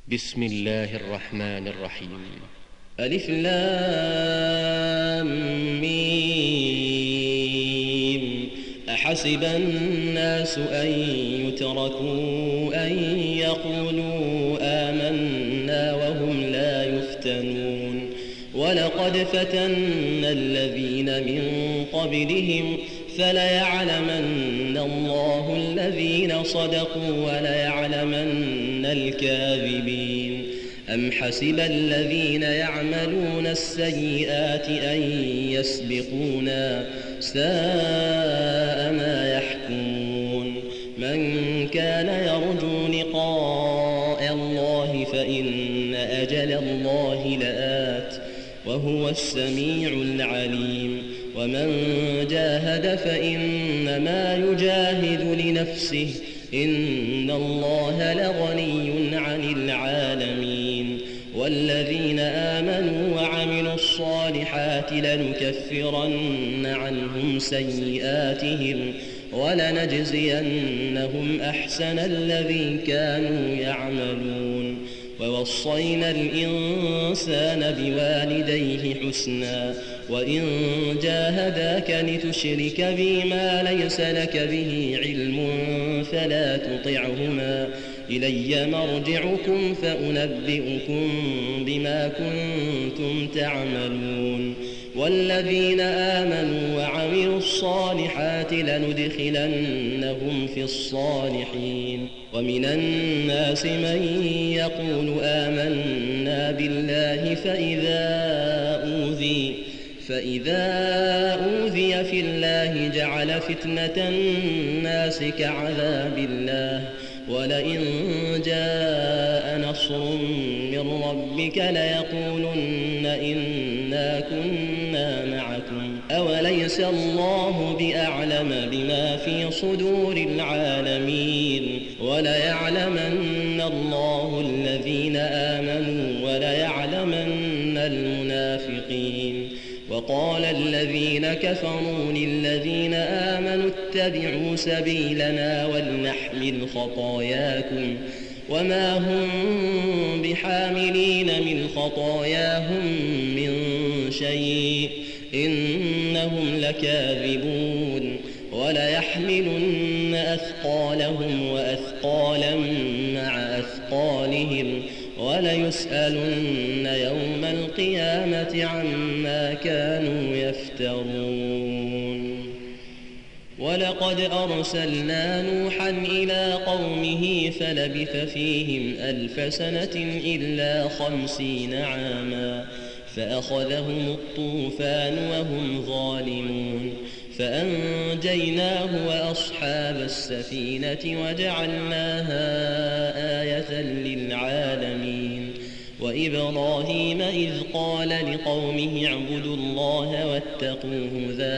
بسم الله الرحمن الرحيم. ألف لام ميم. أحسب الناس أن يتركوا أن يقولوا آمنا وهم لا يفتنون ولقد فتنا الذين من قبلهم فليعلمن الله الذين صدقوا وليعلمن الكاذبين. أم حسب الذين يعملون السيئات أن يسبقونا ساء ما يحكمون. من كان يرجو لقاء الله فإن أجل الله لآت وهو السميع العليم. ومن جاهد فإنما يجاهد لنفسه إن الله لغني عن العالمين. والذين آمنوا وعملوا الصالحات لنكفرن عنهم سيئاتهم ولنجزينهم أحسن الذي كانوا يعملون. ووصينا الإنسان بوالديه حسنا وإن جاهداك لتشرك بي ما ليس لك به علم فلا تطعهما إلي مرجعكم فأنبئكم بما كنتم تعملون. والذين آمنوا وعملوا الصالحات لندخلنهم في الصالحين. ومن الناس من يقول آمنا بالله فإذا أوذي في الله جعل فتنة الناس كعذاب الله ولئن جاء نصر من ربك ليقولن إنا كنا معكم أوليس الله بأعلم بما في صدور العالمين. وليعلمن الله الذين آمنوا وليعلمن المنافقين. وقال الذين كفروا للذين آمنوا اتبعوا سبيلنا ولنحمل خطاياكم وما هم بحاملين من خطاياهم من شيء إنهم لكاذبون. وليحملن أثقالهم وأثقالا مع أثقالهم وليسألن يوم القيامة عما كانوا يفترون. ولقد أرسلنا نوحا إلى قومه فلبث فيهم 1000 سنة إلا 50 عاما فأخذهم الطوفان وهم ظالمون فأنجيناه وأصحاب السفينة وجعلناها آية للعالمين. وإبراهيم إذ قال لقومه اعبدوا الله واتقوه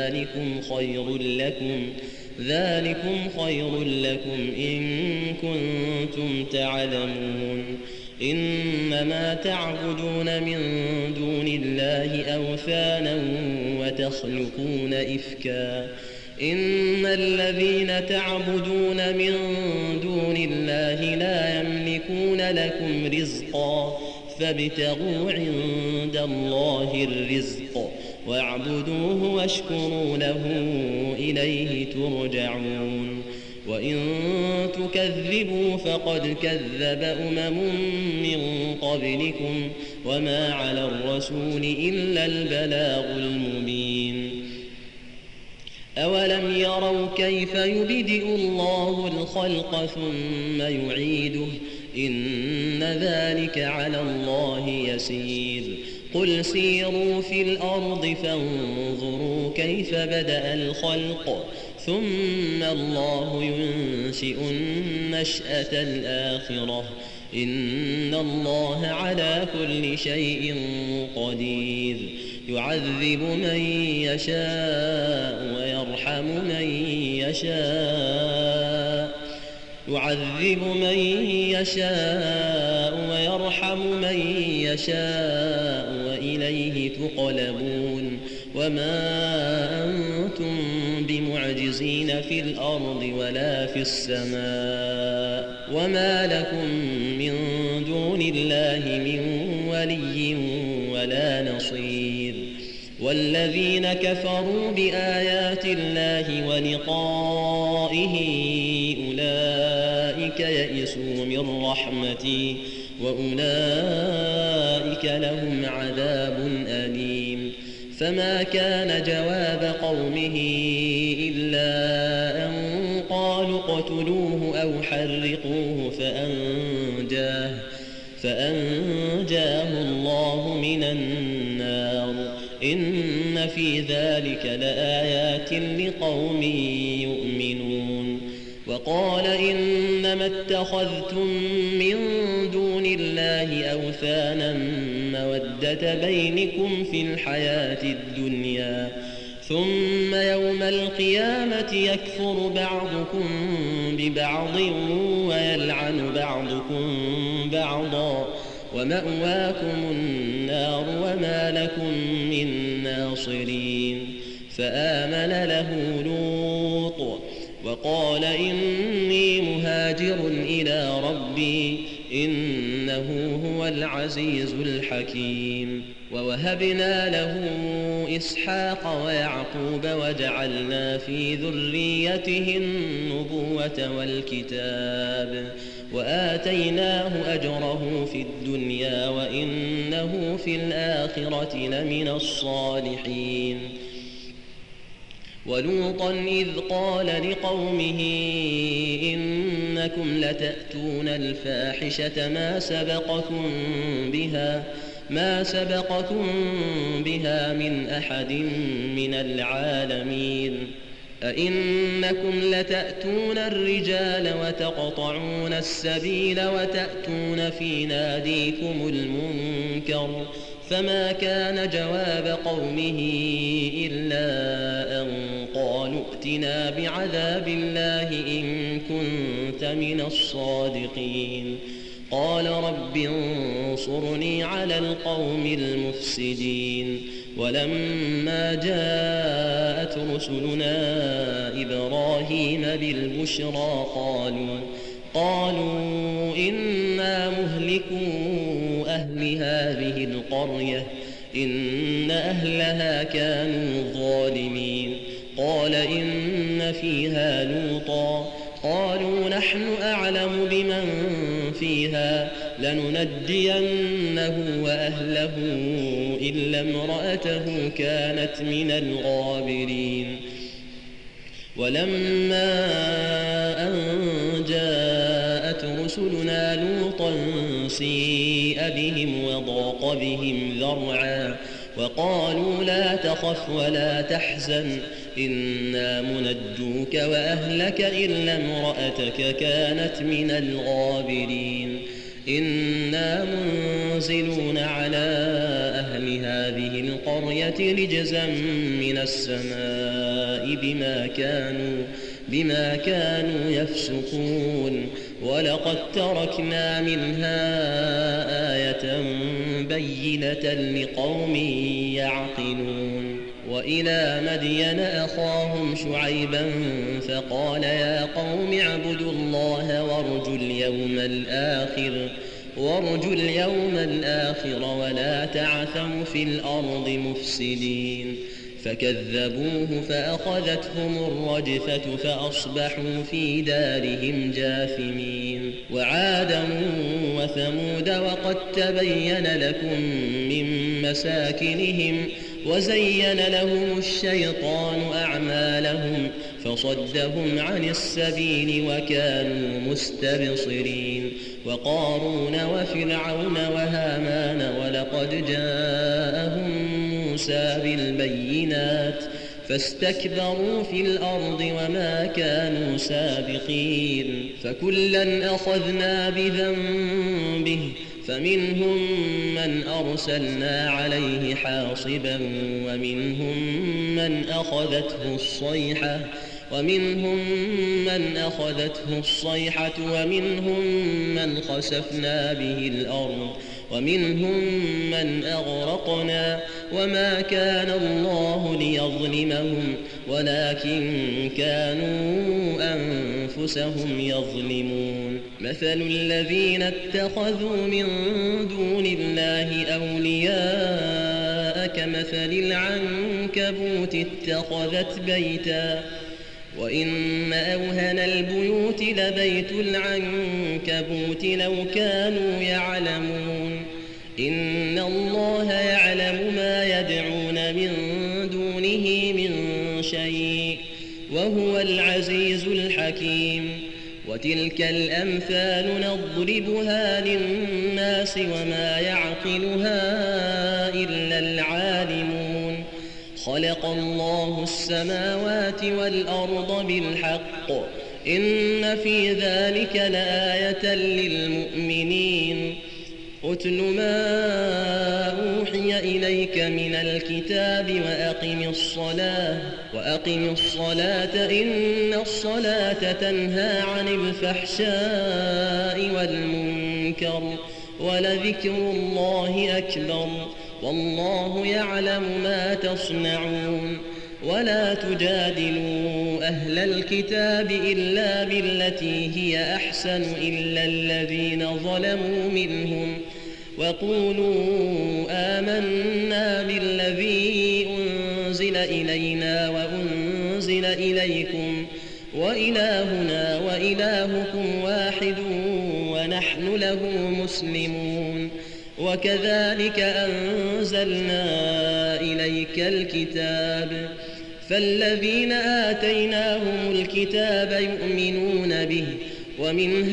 ذلكم خير لكم إن كنتم تعلمون. إنما تعبدون من دون الله أوثانا وتخلقون إفكا إن الذين تعبدون من دون الله لا يملكون لكم رزقا فابتغوا عند الله الرزق واعبدوه واشكروا له إليه ترجعون. وإن تكذبوا فقد كذب من قبلكم وما على الرسول إلا البلاغ المبين. أولم يروا كيف يبدئ الله الخلق ثم يعيده إن ذلك على الله يسير. قل سيروا في الأرض فانظروا كيف بدأ الخلق ثم الله ينشئ النشأة الآخرة إن الله على كل شيء قدير. يعذب من يشاء ويرحم من يشاء وإليه تقلبون. وما أنتم بمعجزين في الأرض ولا في السماء وما لكم من دون الله من ولي ولا نصير. والذين كفروا بآيات الله ولقائه أولئك يئسوا من رحمتي وأولئك لهم عذاب أليم. فما كان جواب قومه إلا أن قالوا اقتلوه أو حرقوه فأنجاه الله من النار. إن في ذلك لآيات لقوم يؤمنون. وقال إنما اتخذتم من دون الله أوثانا مودة بينكم في الحياة الدنيا ثم يوم القيامة يكفر بعضكم ببعض ويلعن بعضكم بعضا ومأواكم النار وما لكم من ناصرين. فآمن له لوط وقال إني مهاجر إلى ربي إنه هو العزيز الحكيم. ووهبنا له إسحاق ويعقوب وجعلنا في ذريته النبوة والكتاب وآتيناه أجره في الدنيا وإنه في الآخرة لمن الصالحين. ولوطا إذ قال لقومه إنكم لتأتون الفاحشة ما سبقكم بها من أحد من العالمين. أئنكم لتأتون الرجال وتقطعون السبيل وتأتون في ناديكم المنكر. فما كان جواب قومه إلا أن قالوا ائتنا بعذاب الله إن كنت من الصادقين. قال رب انصرني على القوم المفسدين. ولما جاءت رسلنا إبراهيم بالبشرى قالوا إنا مهلكو أهل هذه القرية إن أهلها كانوا ظالمين. قال إن فيها لوطا قالوا نحن أعلم بمن فيها لننجينه وأهله إلا امرأته كانت من الغابرين. ولما أن جاءت رسلنا لوطا سيء بهم وضاق بهم ذرعا وقالوا لا تخف ولا تحزن إنا منجوك وأهلك إلا امرأتك كانت من الغابرين. إنا منزلون على أهل هذه القرية رجزا من السماء بما كانوا يفسقون. ولقد تركنا منها آية بينة لقوم يعقلون. وإلى مدين أخاهم شعيبا فقال يا قوم اعبدوا الله وارجوا اليوم الآخر ولا تعثوا في الأرض مفسدين. فكذبوه فأخذتهم الرجفة فأصبحوا في دارهم جاثمين. وعادا وثمود وقد تبين لكم من مساكنهم وزين لهم الشيطان أعمالهم فصدهم عن السبيل وكانوا مستبصرين. وقارون وفرعون وهامان ولقد جاءهم موسى بالبينات فاستكبروا في الأرض وما كانوا سابقين. فكلا أخذنا بذنبه فمنهم من أرسلنا عليه حاصبا ومنهم من أخذته الصيحة ومنهم من أخذته الصيحة ومنهم من خسفنا به الأرض ومنهم من أغرقنا وما كان الله ليظلمهم ولكن كانوا أنفسهم يظلمون مثل الذين اتخذوا من دون الله أولياء كمثل العنكبوت اتخذت بيتا وإن أوهن البيوت لبيت العنكبوت لو كانوا يعلمون إن الله يعلم ما يدعون من دونه من شيء وهو العزيز الحكيم وتلك الأمثال نضربها للناس وما يعقلها إلا العالمون خلق الله السماوات والأرض بالحق إن في ذلك لآية للمؤمنين أتل ما أوحي إليك من الكتاب وأقم الصلاة إن الصلاة تنهى عن الفحشاء والمنكر ولذكر الله أكبر والله يعلم ما تصنعون ولا تجادلوا أهل الكتاب إلا بالتي هي أحسن إلا الذين ظلموا منهم وقولوا آمنا بالذي أنزل إلينا وأنزل إليكم وإلهنا وإلهكم واحد ونحن له مسلمون وكذلك أنزلنا إليك الكتاب فالذين آتيناهم الكتاب يؤمنون به ومن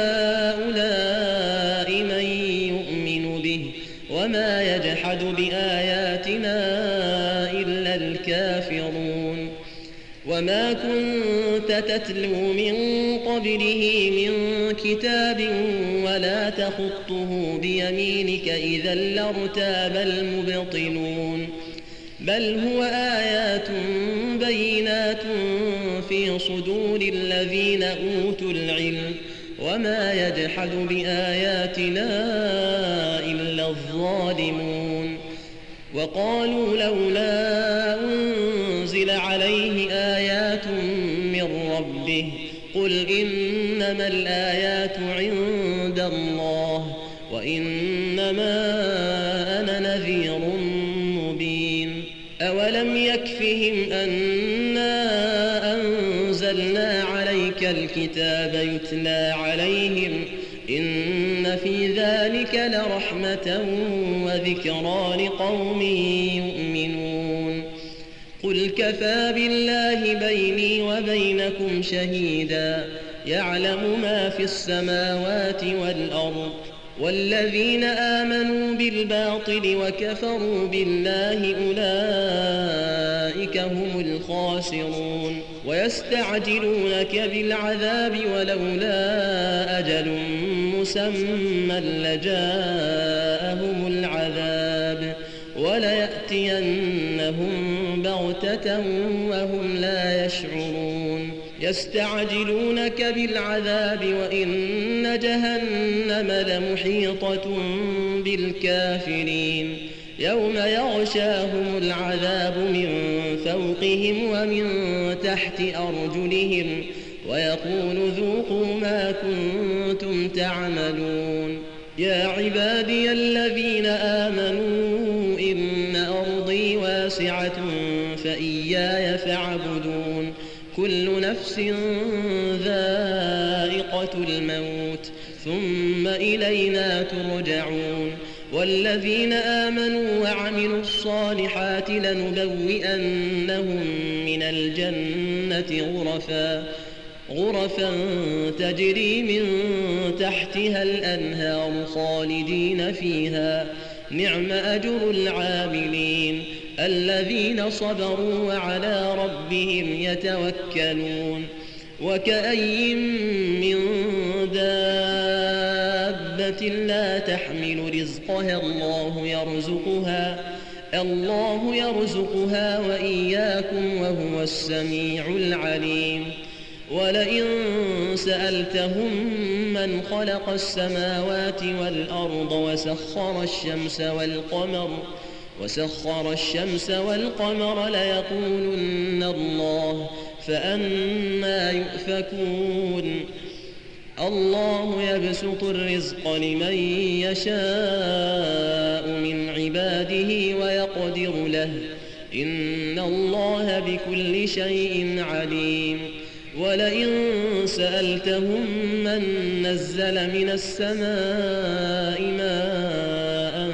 هؤلاء من يؤمن به وما يجحد بآياتنا إلا الكافرون وما كنت تتلو من قبله من كتاب ولا تخطه بيمينك إذا لارتاب المبطلون بل هو آيات بينات في صدور الذين أوتوا العلم وما يجحد بآياتنا إلا الظالمون وقالوا لولا أنزل عليه آيات من ربه قل إنما الآيات عند الله وإنما أنا نذير مبين أولم يكفهم أنا أنزلنا عليك الكتاب يتلى عليهم إن في ذلك لرحمة وذكرى لقوم يؤمنون قل كفى بالله بيني وبينكم شهيدا يعلم ما في السماوات والأرض والذين آمنوا بالباطل وكفروا بالله أولئك هم الخاسرون ويستعجلونك بالعذاب ولولا أجل مسمى لجاءهم العذاب وليأتينهم بغتة وهم لا يشعرون يستعجلونك بالعذاب وإن جهنم لمحيطة بالكافرين يوم يغشاهم العذاب من فوقهم ومن تحت أرجلهم ويقول ذوقوا ما كنتم تعملون يا عبادي الذين آمنوا إن أرضي واسعة فإياي فاعبدون كل نفس ذائقة الموت ثم إلينا ترجعون والذين آمنوا وعملوا الصالحات لنبوئنهم من الجنة غرفا تجري من تحتها الأنهار خالدين فيها نعم أجر العاملين الذين صبروا وعلى ربهم يتوكلون وكأي من دابة لا تحمل رزقها الله يرزقها الله يرزقها وإياكم وهو السميع العليم ولئن سألتهم من خلق السماوات والأرض وسخر الشمس والقمر ليقولن الله فأنى يؤفكون الله يبسط الرزق لمن يشاء من عباده ويقدر له إن الله بكل شيء عليم ولئن سألتهم من نزل من السماء ماء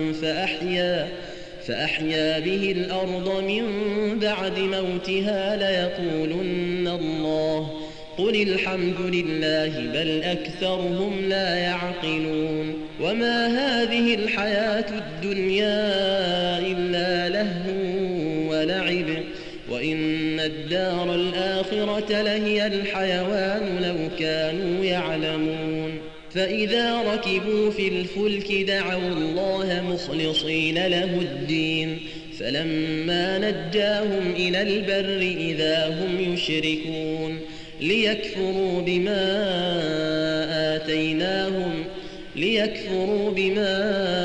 فأحيا به الأرض من بعد موتها ليقولن الله قل الحمد لله بل أكثرهم لا يعقلون وما هذه الحياة الدنيا إلا لهو ولعب وإن الدار الآخرة لهي الحيوان لو كانوا يعلمون فإذا ركبوا في الفلك دعوا الله مخلصين له الدين فلما نجاهم إلى البر إذا هم يشركون ليكفروا بما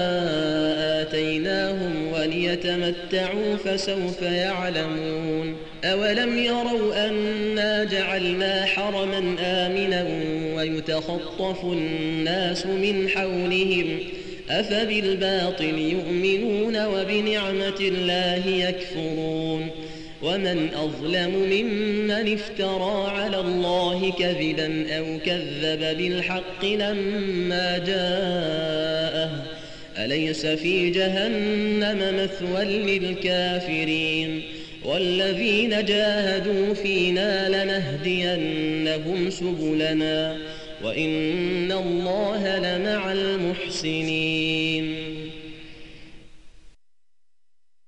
آتيناهم وليتمتعوا فسوف يعلمون أولم يروا أنا جعلنا حرما آمنا ويتخطف الناس من حولهم أفبالباطل يؤمنون وبنعمة الله يكفرون ومن أظلم ممن افترى على الله كذبا أو كذب بالحق لما جاءه أليس في جهنم مثوى للكافرين والذين جاهدوا فينا لنهدينهم سبلنا وإن الله لمع المحسنين